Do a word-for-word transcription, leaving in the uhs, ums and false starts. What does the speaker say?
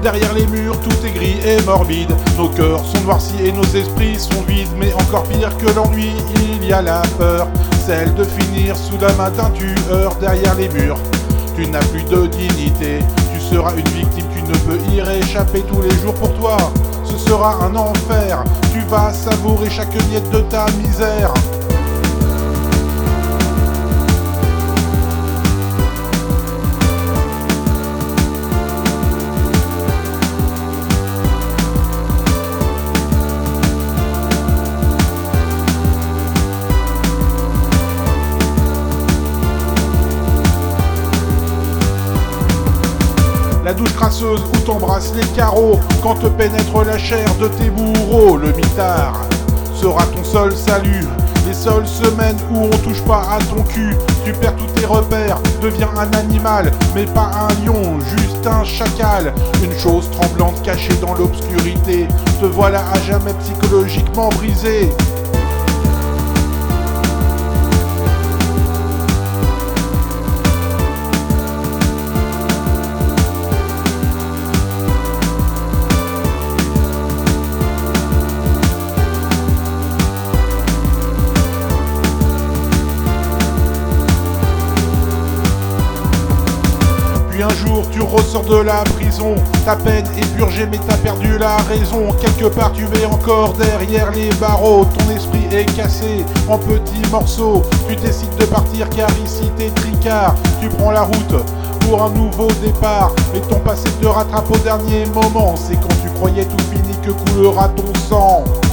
Derrière les murs, tout est gris et morbide. Nos cœurs sont noircis et nos esprits sont vides. Mais encore pire que l'ennui, il y a la peur, celle de finir sous la main d'un tueur. Derrière les murs, tu n'as plus de dignité. Tu seras une victime, tu ne peux y réchapper. Tous les jours pour toi, ce sera un enfer. Tu vas savourer chaque miette de ta misère. La douche crasseuse où t'embrasses les carreaux quand te pénètre la chair de tes bourreaux. Le mitard sera ton seul salut. Les seules semaines où on touche pas à ton cul. Tu perds tous tes repères, deviens un animal, mais pas un lion, juste un chacal. Une chose tremblante cachée dans l'obscurité. Te voilà à jamais psychologiquement brisé. Puis un jour tu ressors de la prison, ta peine est purgée mais t'as perdu la raison. Quelque part tu es encore derrière les barreaux, ton esprit est cassé en petits morceaux. Tu décides de partir car ici t'es tricard. Tu prends la route pour un nouveau départ, mais ton passé te rattrape au dernier moment. C'est quand tu croyais tout fini que coulera ton sang.